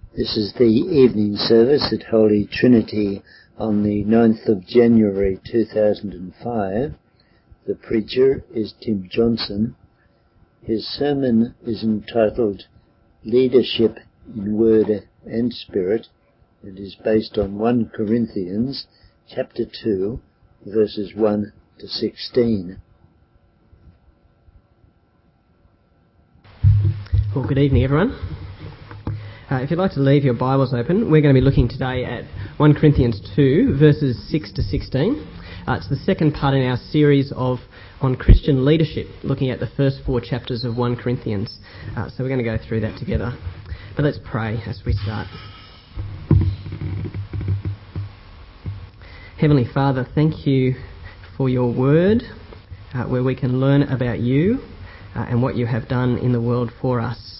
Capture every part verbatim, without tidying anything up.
This is the evening service at Holy Trinity on the ninth of January two thousand five. The preacher is Tim Johnson. His sermon is entitled Leadership in Word and Spirit. It is based on First Corinthians chapter two, verses one to sixteen. Well, good evening, everyone. Uh, if you'd like to leave your Bibles open, we're going to be looking today at First Corinthians two, verses six to sixteen. Uh, it's the second part in our series of on Christian leadership, looking at the first four chapters of First Corinthians. Uh, so we're going to go through that together. But let's pray as we start. Heavenly Father, thank you for your word, uh, where we can learn about you uh, and what you have done in the world for us.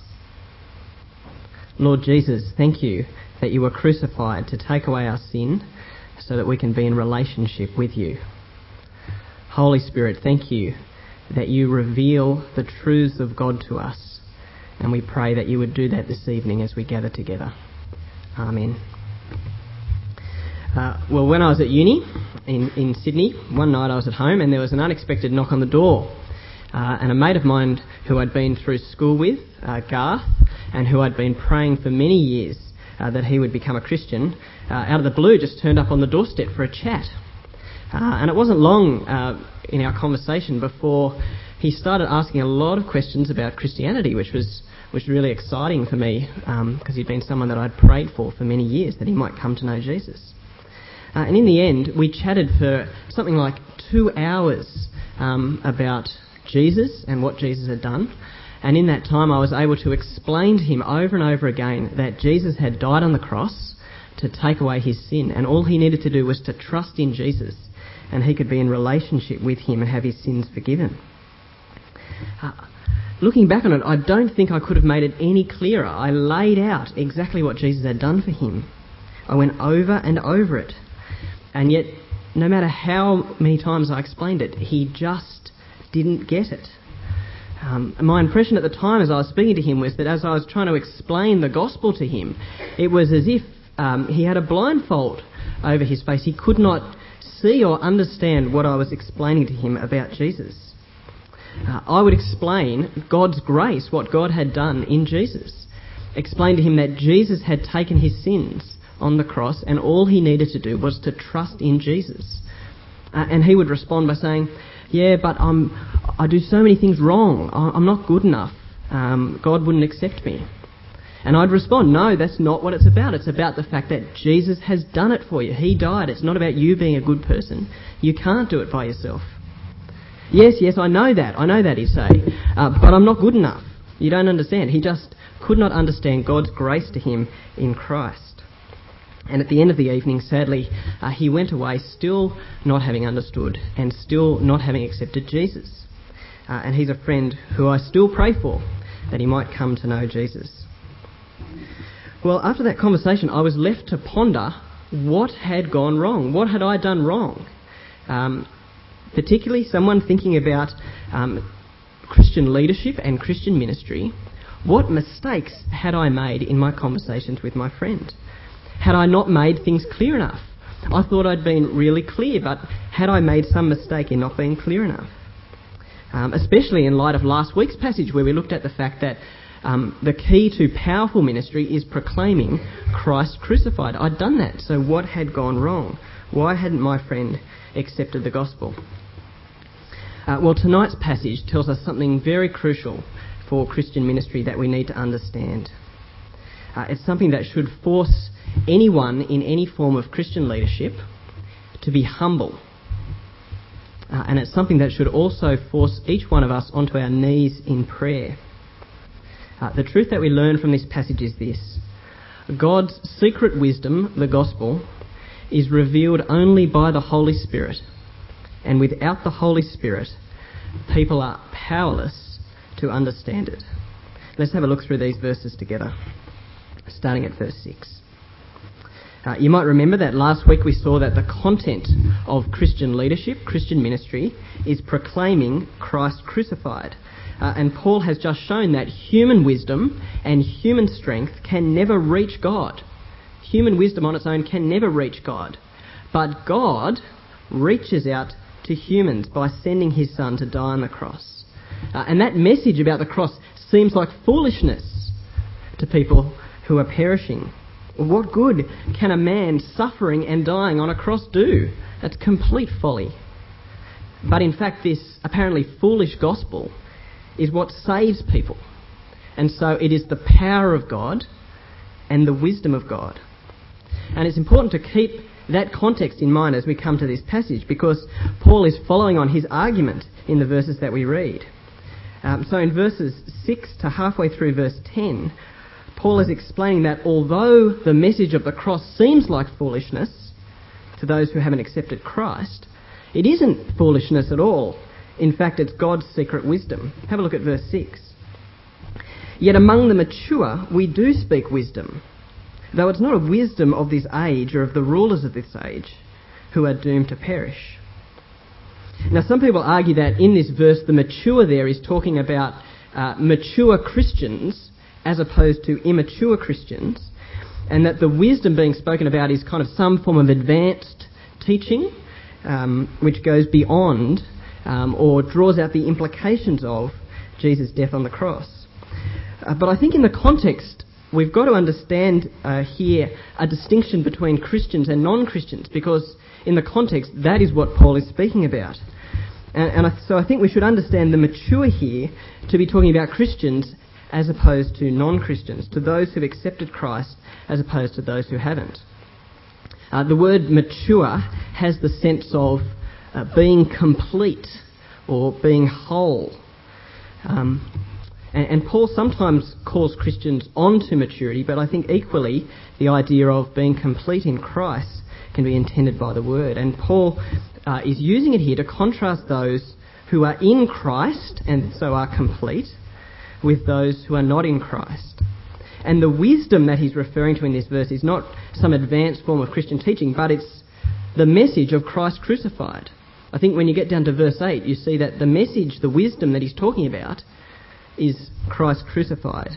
Lord Jesus, thank you that you were crucified to take away our sin so that we can be in relationship with you. Holy Spirit, thank you that you reveal the truths of God to us, and we pray that you would do that this evening as we gather together. Amen. Uh, well, when I was at uni in, in Sydney, one night I was at home and there was an unexpected knock on the door. Uh, and a mate of mine who I'd been through school with, uh, Garth, and who I'd been praying for many years uh, that he would become a Christian, uh, out of the blue just turned up on the doorstep for a chat. Uh, and it wasn't long uh, in our conversation before he started asking a lot of questions about Christianity, which was, was really exciting for me because um, he'd been someone that I'd prayed for for many years, that he might come to know Jesus. Uh, and in the end, we chatted for something like two hours um, about Jesus and what Jesus had done. And in that time I was able to explain to him over and over again that Jesus had died on the cross to take away his sin, and all he needed to do was to trust in Jesus and he could be in relationship with him and have his sins forgiven. Uh, looking back on it, I don't think I could have made it any clearer. I laid out exactly what Jesus had done for him. I went over and over it, and yet no matter how many times I explained it, he just didn't get it. Um, my impression at the time as I was speaking to him was that as I was trying to explain the gospel to him, it was as if um, he had a blindfold over his face. He could not see or understand what I was explaining to him about Jesus. Uh, I would explain God's grace, what God had done in Jesus. Explain to him that Jesus had taken his sins on the cross and all he needed to do was to trust in Jesus. Uh, and he would respond by saying, yeah, but I'm, I do so many things wrong. I'm not good enough. Um, God wouldn't accept me. And I'd respond, no, that's not what it's about. It's about the fact that Jesus has done it for you. He died. It's not about you being a good person. You can't do it by yourself. Yes, yes, I know that. I know that, he'd say. Uh, but I'm not good enough. You don't understand. He just could not understand God's grace to him in Christ. And at the end of the evening, sadly, uh, he went away still not having understood and still not having accepted Jesus. Uh, and he's a friend who I still pray for, that he might come to know Jesus. Well, after that conversation, I was left to ponder what had gone wrong. What had I done wrong? Um, particularly someone thinking about um, Christian leadership and Christian ministry. What mistakes had I made in my conversations with my friend? Had I not made things clear enough? I thought I'd been really clear, but had I made some mistake in not being clear enough? Um, especially in light of last week's passage where we looked at the fact that um, the key to powerful ministry is proclaiming Christ crucified. I'd done that, so what had gone wrong? Why hadn't my friend accepted the gospel? Uh, well, tonight's passage tells us something very crucial for Christian ministry that we need to understand. Uh, it's something that should force anyone in any form of Christian leadership to be humble. Uh, and it's something that should also force each one of us onto our knees in prayer. Uh, the truth that we learn from this passage is this: God's secret wisdom, the gospel, is revealed only by the Holy Spirit. And without the Holy Spirit, people are powerless to understand it. Let's have a look through these verses together, starting at verse six. Uh, you might remember that last week we saw that the content of Christian leadership, Christian ministry, is proclaiming Christ crucified. Uh, and Paul has just shown that human wisdom and human strength can never reach God. Human wisdom on its own can never reach God. But God reaches out to humans by sending his Son to die on the cross. Uh, and that message about the cross seems like foolishness to people who are perishing. What good can a man suffering and dying on a cross do? That's complete folly. But in fact, this apparently foolish gospel is what saves people. And so it is the power of God and the wisdom of God. And it's important to keep that context in mind as we come to this passage, because Paul is following on his argument in the verses that we read. Um, so in verses six to halfway through verse ten, Paul is explaining that although the message of the cross seems like foolishness to those who haven't accepted Christ, it isn't foolishness at all. In fact, it's God's secret wisdom. Have a look at verse six. Yet among the mature we do speak wisdom, though it's not a wisdom of this age or of the rulers of this age who are doomed to perish. Now, some people argue that in this verse the mature there is talking about uh, mature Christians as opposed to immature Christians, and that the wisdom being spoken about is kind of some form of advanced teaching um, which goes beyond um, or draws out the implications of Jesus' death on the cross. Uh, but I think in the context we've got to understand uh, here a distinction between Christians and non-Christians, because in the context that is what Paul is speaking about. And, and I, so I think we should understand the mature here to be talking about Christians as opposed to non-Christians, to those who've accepted Christ as opposed to those who haven't. Uh, the word mature has the sense of uh, being complete or being whole. Um, and, and Paul sometimes calls Christians on to maturity, but I think equally the idea of being complete in Christ can be intended by the word. And Paul uh, is using it here to contrast those who are in Christ and so are complete with those who are not in Christ. And the wisdom that he's referring to in this verse is not some advanced form of Christian teaching, but it's the message of Christ crucified. I think when you get down to verse eight, you see that the message, the wisdom that he's talking about, is Christ crucified.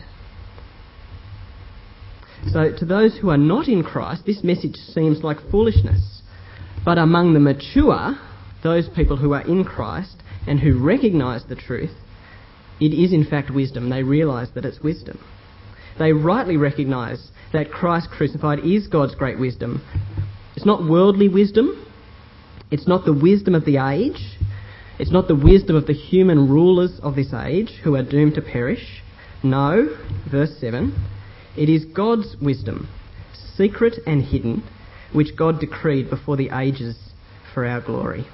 So to those who are not in Christ, this message seems like foolishness. But among the mature, those people who are in Christ and who recognise the truth, it is in fact wisdom. They realise that it's wisdom. They rightly recognise that Christ crucified is God's great wisdom. It's not worldly wisdom. It's not the wisdom of the age. It's not the wisdom of the human rulers of this age who are doomed to perish. No, verse seven, it is God's wisdom, secret and hidden, which God decreed before the ages for our glory.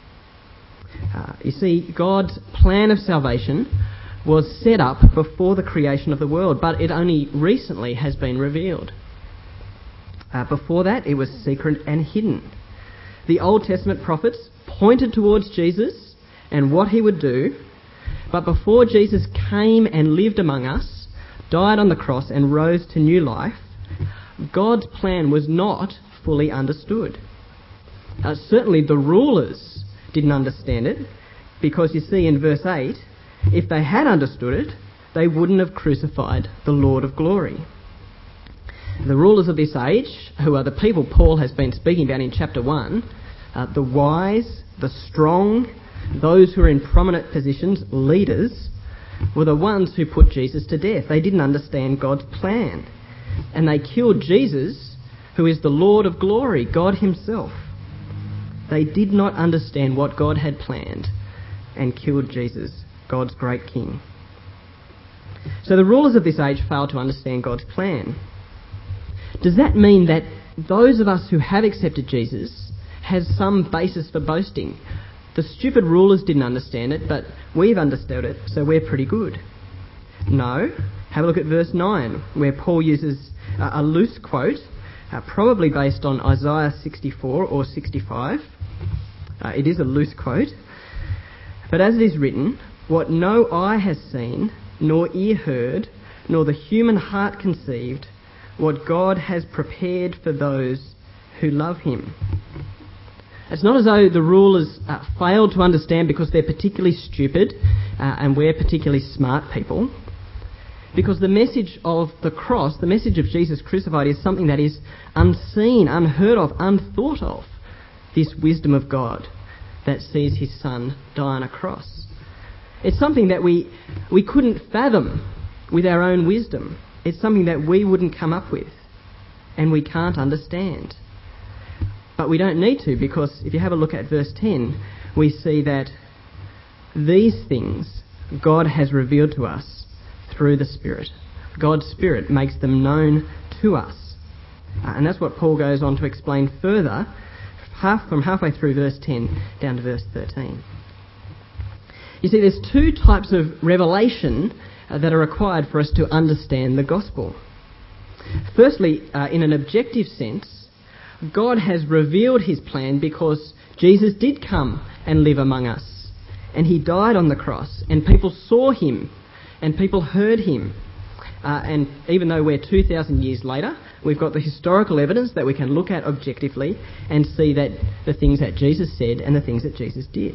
Uh, you see, God's plan of salvation was set up before the creation of the world, but it only recently has been revealed. Uh, before that, it was secret and hidden. The Old Testament prophets pointed towards Jesus and what he would do, but before Jesus came and lived among us, died on the cross and rose to new life, God's plan was not fully understood. Uh, certainly the rulers didn't understand it, because you see in verse eight, if they had understood it, they wouldn't have crucified the Lord of glory. The rulers of this age, who are the people Paul has been speaking about in chapter one, uh, the wise, the strong, those who are in prominent positions, leaders, were the ones who put Jesus to death. They didn't understand God's plan. And they killed Jesus, who is the Lord of glory, God himself. They did not understand what God had planned and killed Jesus, God's great king. So the rulers of this age failed to understand God's plan. Does that mean that those of us who have accepted Jesus has some basis for boasting? The stupid rulers didn't understand it, but we've understood it, so we're pretty good. No. Have a look at verse nine, where Paul uses a, a loose quote, uh, probably based on Isaiah sixty-four or sixty-five. Uh, it is a loose quote. But as it is written, what no eye has seen, nor ear heard, nor the human heart conceived, what God has prepared for those who love him. It's not as though the rulers uh, failed to understand because they're particularly stupid uh, and we're particularly smart people. Because the message of the cross, the message of Jesus crucified, is something that is unseen, unheard of, unthought of. This wisdom of God that sees his Son die on a cross. It's something that we we couldn't fathom with our own wisdom. It's something that we wouldn't come up with and we can't understand. But we don't need to, because if you have a look at verse ten, we see that these things God has revealed to us through the Spirit. God's Spirit makes them known to us. Uh, and that's what Paul goes on to explain further, half from halfway through verse ten down to verse thirteen. You see, there's two types of revelation uh, that are required for us to understand the gospel. Firstly, uh, in an objective sense, God has revealed his plan because Jesus did come and live among us. And he died on the cross, and people saw him, and people heard him. Uh, and even though we're two thousand years later, we've got the historical evidence that we can look at objectively and see that the things that Jesus said and the things that Jesus did.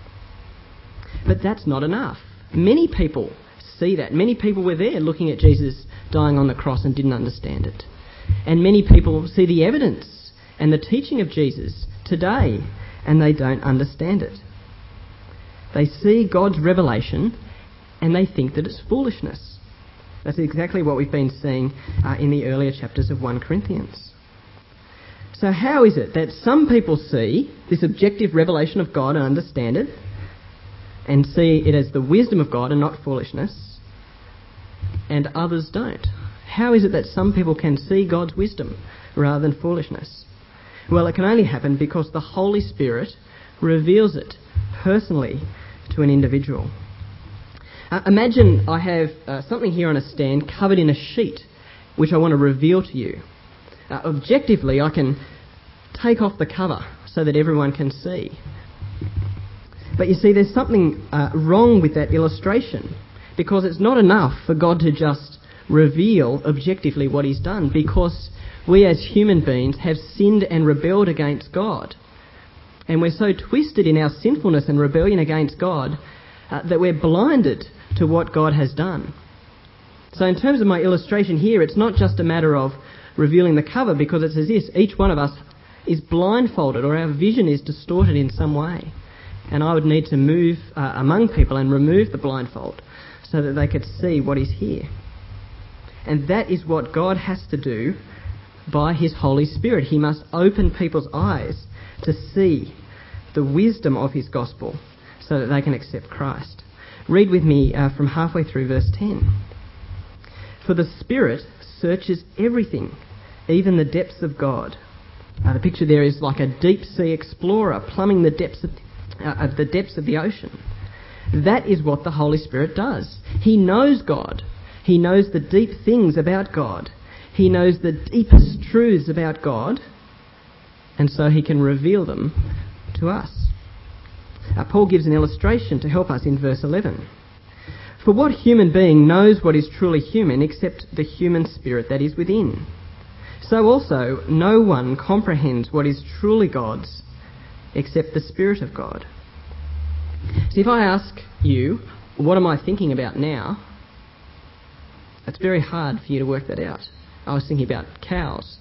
But that's not enough. Many people see that. Many people were there looking at Jesus dying on the cross and didn't understand it. And many people see the evidence and the teaching of Jesus today and they don't understand it. They see God's revelation and they think that it's foolishness. That's exactly what we've been seeing uh, in the earlier chapters of First Corinthians. So how is it that some people see this objective revelation of God and understand it and see it as the wisdom of God and not foolishness, and others don't? How is it that some people can see God's wisdom rather than foolishness? Well, it can only happen because the Holy Spirit reveals it personally to an individual. Uh, imagine I have uh, something here on a stand covered in a sheet which I want to reveal to you. Uh, objectively, I can take off the cover so that everyone can see. But you see, there's something uh, wrong with that illustration, because it's not enough for God to just reveal objectively what he's done, because we as human beings have sinned and rebelled against God. And we're so twisted in our sinfulness and rebellion against God uh, that we're blinded to what God has done. So in terms of my illustration here, it's not just a matter of revealing the cover, because it's as if each one of us is blindfolded or our vision is distorted in some way. And I would need to move uh, among people and remove the blindfold so that they could see what is here. And that is what God has to do by his Holy Spirit. He must open people's eyes to see the wisdom of his gospel so that they can accept Christ. Read with me uh, from halfway through verse ten. For the Spirit searches everything, even the depths of God. Uh, the picture there is like a deep sea explorer plumbing the depths of, uh, of the depths of the ocean. That is what the Holy Spirit does. He knows God. He knows the deep things about God. He knows the deepest truths about God, and so he can reveal them to us. Uh, Paul gives an illustration to help us in verse eleven. For what human being knows what is truly human except the human spirit that is within? So also no one comprehends what is truly God's except the Spirit of God. So if I ask you, what am I thinking about now? It's very hard for you to work that out. I was thinking about cows.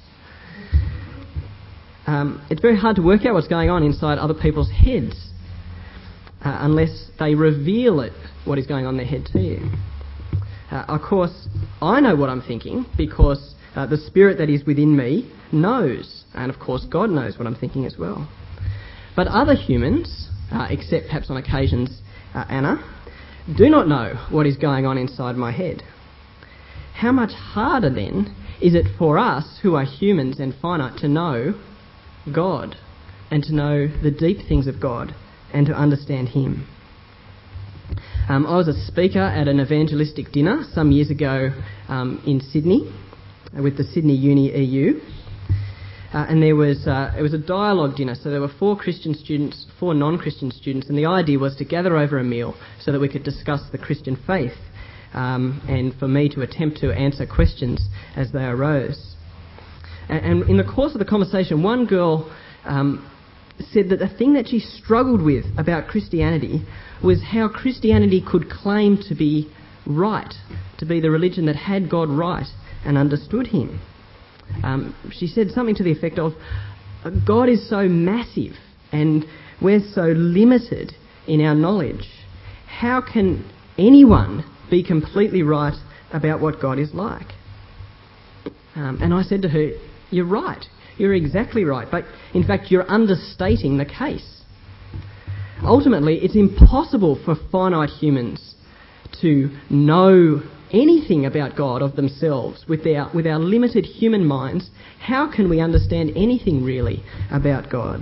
Um, it's very hard to work out what's going on inside other people's heads uh, unless they reveal it, what is going on in their head to you. Uh, of course, I know what I'm thinking because uh, the Spirit that is within me knows, and of course God knows what I'm thinking as well. But other humans, uh, except perhaps on occasions uh, Anna, do not know what is going on inside my head. How much harder then is it for us who are humans and finite to know God and to know the deep things of God and to understand him? Um, I was a speaker at an evangelistic dinner some years ago um, in Sydney with the Sydney Uni E U. Uh, and there was uh, it was a dialogue dinner, so there were four Christian students, four non-Christian students, and the idea was to gather over a meal so that we could discuss the Christian faith um, and for me to attempt to answer questions as they arose. And, and in the course of the conversation, one girl um, said that the thing that she struggled with about Christianity was how Christianity could claim to be right, to be the religion that had God right and understood him. Um, she said something to the effect of, God is so massive and we're so limited in our knowledge. How can anyone be completely right about what God is like? Um, and I said to her, you're right. You're exactly right. But in fact, you're understating the case. Ultimately, it's impossible for finite humans to know anything about God of themselves with our, with our limited human minds. How can we understand anything really about God?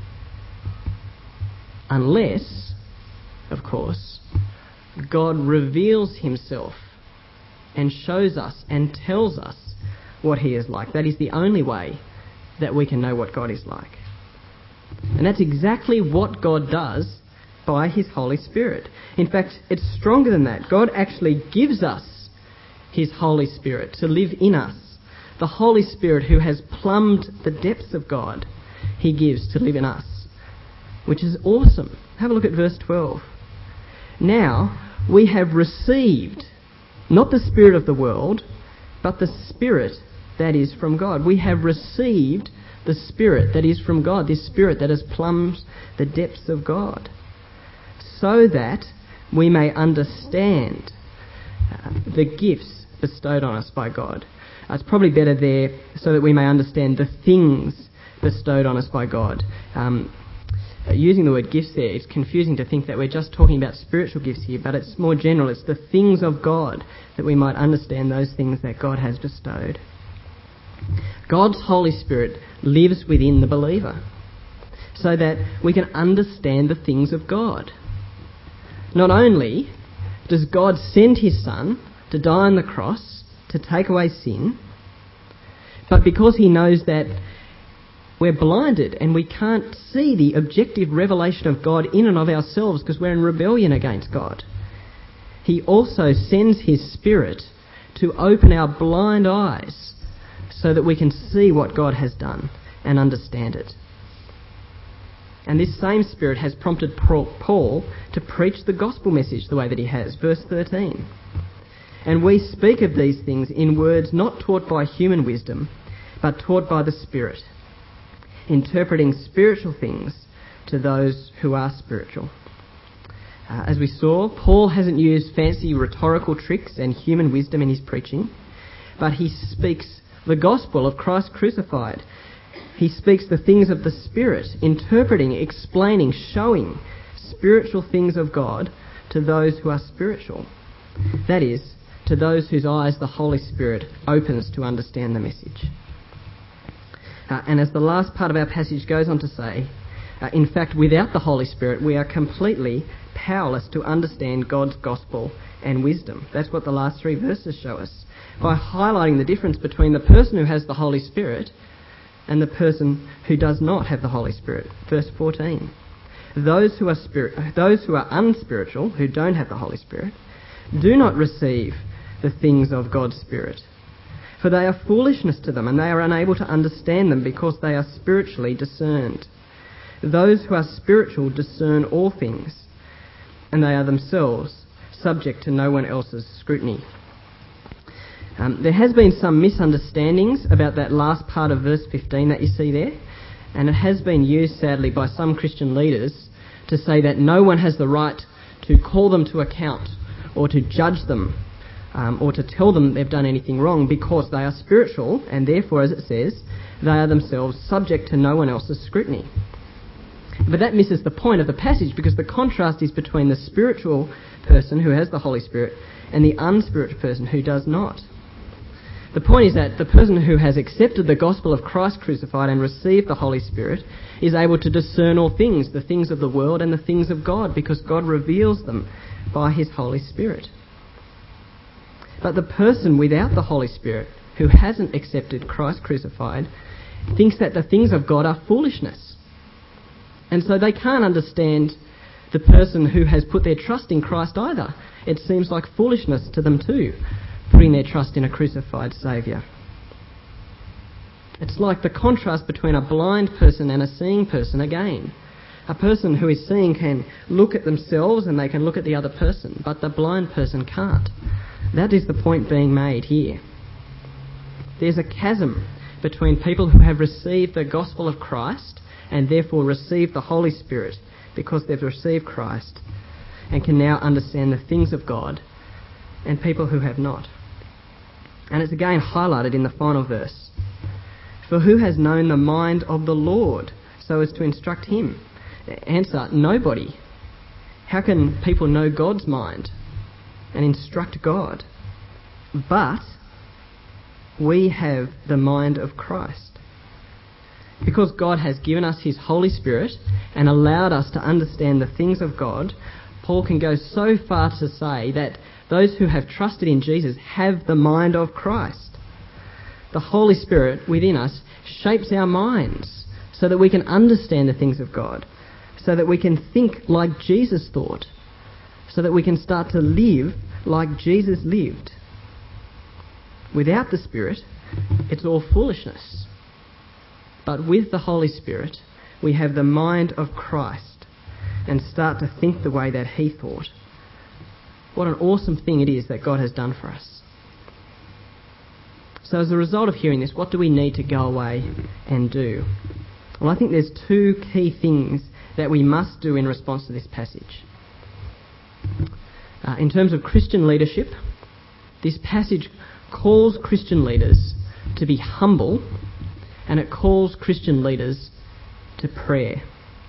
Unless, of course, God reveals himself and shows us and tells us what he is like. That is the only way that we can know what God is like. And that's exactly what God does by his Holy Spirit. In fact, it's stronger than that. God actually gives us his Holy Spirit to live in us. The Holy Spirit who has plumbed the depths of God, he gives to live in us, which is awesome. Have a look at verse twelve. Now we have received not the spirit of the world, but the Spirit that is from God. We have received the Spirit that is from God, this Spirit that has plumbed the depths of God, so that we may understand uh, the gifts bestowed on us by God. Uh, it's probably better there, so that we may understand the things bestowed on us by God. Um, uh, using the word gifts there, it's confusing to think that we're just talking about spiritual gifts here, but it's more general. It's the things of God, that we might understand those things that God has bestowed. God's Holy Spirit lives within the believer, so that we can understand the things of God. Not only does God send his Son to die on the cross to take away sin, but because he knows that we're blinded and we can't see the objective revelation of God in and of ourselves because we're in rebellion against God, he also sends his Spirit to open our blind eyes so that we can see what God has done and understand it. And this same Spirit has prompted Paul to preach the gospel message the way that he has. Verse thirteen. And we speak of these things in words not taught by human wisdom, but taught by the Spirit, interpreting spiritual things to those who are spiritual. Uh, as we saw, Paul hasn't used fancy rhetorical tricks and human wisdom in his preaching, but he speaks the gospel of Christ crucified. He speaks the things of the Spirit, interpreting, explaining, showing spiritual things of God to those who are spiritual. That is, to those whose eyes the Holy Spirit opens to understand the message. Uh, and as the last part of our passage goes on to say, uh, in fact, without the Holy Spirit, we are completely powerless to understand God's gospel and wisdom. That's what the last three verses show us, by highlighting the difference between the person who has the Holy Spirit and the person who does not have the Holy Spirit. Verse fourteen. Those who are spirit, those who are unspiritual, who don't have the Holy Spirit, do not receive the things of God's Spirit, for they are foolishness to them, and they are unable to understand them because they are spiritually discerned. Those who are spiritual discern all things, and they are themselves subject to no one else's scrutiny. Um, there has been some misunderstandings about that last part of verse fifteen that you see there, and it has been used, sadly, by some Christian leaders to say that no one has the right to call them to account or to judge them um, or to tell them they've done anything wrong because they are spiritual, and therefore, as it says, they are themselves subject to no one else's scrutiny. But that misses the point of the passage, because the contrast is between the spiritual person who has the Holy Spirit and the unspiritual person who does not. The point is that the person who has accepted the gospel of Christ crucified and received the Holy Spirit is able to discern all things, the things of the world and the things of God, because God reveals them by his Holy Spirit. But the person without the Holy Spirit, who hasn't accepted Christ crucified, thinks that the things of God are foolishness. And so they can't understand the person who has put their trust in Christ either. It seems like foolishness to them too, putting their trust in a crucified Saviour. It's like the contrast between a blind person and a seeing person again. A person who is seeing can look at themselves and they can look at the other person, but the blind person can't. That is the point being made here. There's a chasm between people who have received the gospel of Christ and therefore received the Holy Spirit because they've received Christ and can now understand the things of God, and people who have not. And it's again highlighted in the final verse. For who has known the mind of the Lord so as to instruct him? Answer, nobody. How can people know God's mind and instruct God? But we have the mind of Christ. Because God has given us his Holy Spirit and allowed us to understand the things of God, Paul can go so far to say that those who have trusted in Jesus have the mind of Christ. The Holy Spirit within us shapes our minds so that we can understand the things of God, so that we can think like Jesus thought, so that we can start to live like Jesus lived. Without the Spirit, it's all foolishness. But with the Holy Spirit, we have the mind of Christ and start to think the way that he thought. What an awesome thing it is that God has done for us. So as a result of hearing this, what do we need to go away and do? Well, I think there's two key things that we must do in response to this passage. Uh, in terms of Christian leadership, this passage calls Christian leaders to be humble, and it calls Christian leaders to prayer.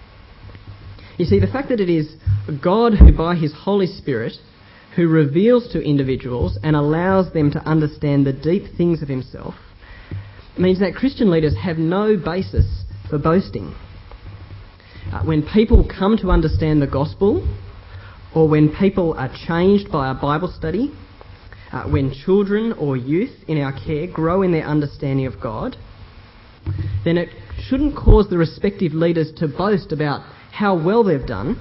You see, the fact that it is God who, by his Holy Spirit, who reveals to individuals and allows them to understand the deep things of himself, means that Christian leaders have no basis for boasting. Uh, when people come to understand the gospel, or when people are changed by a Bible study, uh, when children or youth in our care grow in their understanding of God, then it shouldn't cause the respective leaders to boast about how well they've done,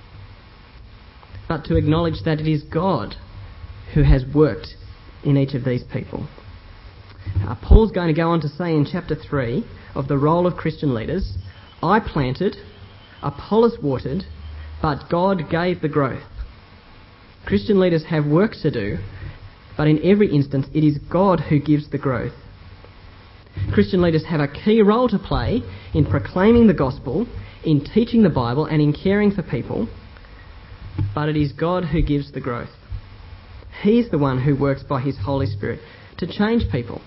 but to acknowledge that it is God who has worked in each of these people. Uh, Paul's going to go on to say in chapter three of the role of Christian leaders, I planted, Apollos watered, but God gave the growth. Christian leaders have work to do, but in every instance it is God who gives the growth. Christian leaders have a key role to play in proclaiming the gospel, in teaching the Bible, and in caring for people, but it is God who gives the growth. He's the one who works by his Holy Spirit to change people.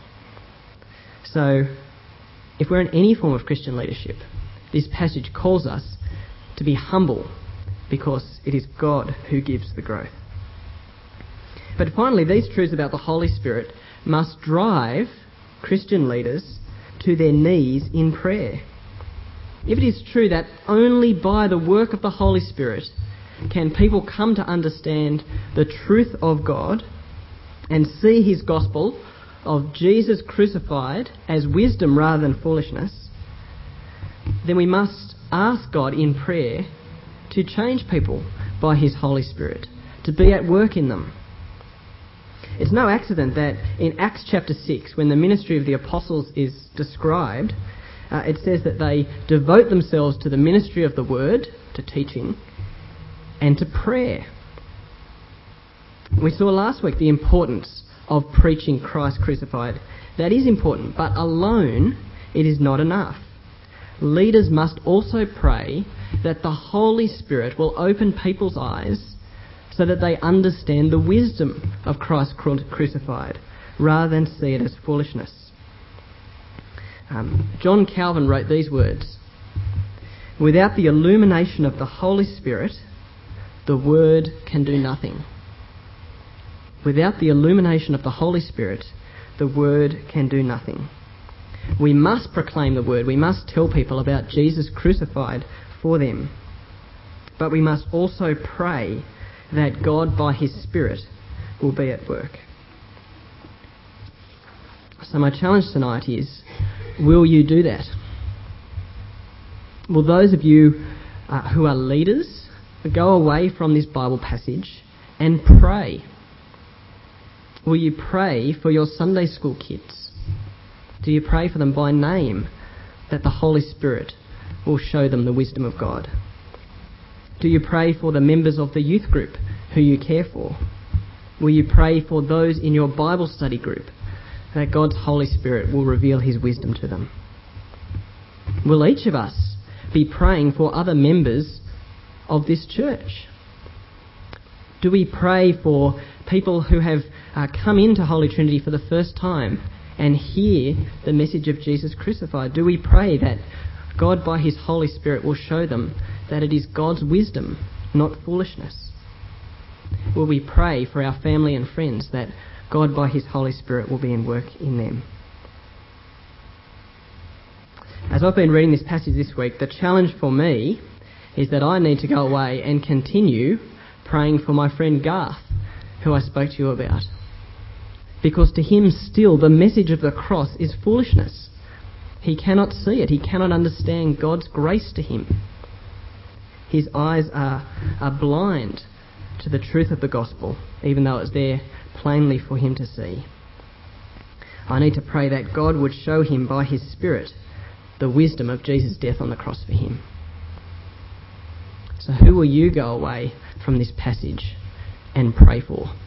So, if we're in any form of Christian leadership, this passage calls us to be humble because it is God who gives the growth. But finally, these truths about the Holy Spirit must drive Christian leaders to their knees in prayer. If it is true that only by the work of the Holy Spirit can people come to understand the truth of God and see his gospel of Jesus crucified as wisdom rather than foolishness, then we must ask God in prayer to change people by his Holy Spirit, to be at work in them. It's no accident that in Acts chapter six, when the ministry of the apostles is described, uh, it says that they devote themselves to the ministry of the word, to teaching, and to prayer. We saw last week the importance of preaching Christ crucified. That is important, but alone it is not enough. Leaders must also pray that the Holy Spirit will open people's eyes so that they understand the wisdom of Christ crucified, rather than see it as foolishness. Um, John Calvin wrote these words, "Without the illumination of the Holy Spirit, the Word can do nothing." Without the illumination of the Holy Spirit, the Word can do nothing. We must proclaim the Word. We must tell people about Jesus crucified for them. But we must also pray that God, by his Spirit, will be at work. So my challenge tonight is, will you do that? Will those of you uh, who are leaders go away from this Bible passage and pray? Will you pray for your Sunday school kids? Do you pray for them by name, that the Holy Spirit will show them the wisdom of God? Do you pray for the members of the youth group who you care for? Will you pray for those in your Bible study group, that God's Holy Spirit will reveal his wisdom to them? Will each of us be praying for other members of this church? Do we pray for people who have uh, come into Holy Trinity for the first time and hear the message of Jesus crucified? Do we pray that God by his Holy Spirit will show them that it is God's wisdom, not foolishness? Will we pray for our family and friends that God by his Holy Spirit will be in work in them? As I've been reading this passage this week, the challenge for me is that I need to go away and continue praying for my friend Garth, who I spoke to you about. Because to him still the message of the cross is foolishness. He cannot see it. He cannot understand God's grace to him. His eyes are, are blind to the truth of the gospel, even though it's there plainly for him to see. I need to pray that God would show him by his Spirit the wisdom of Jesus' death on the cross for him. So who will you go away from this passage and pray for?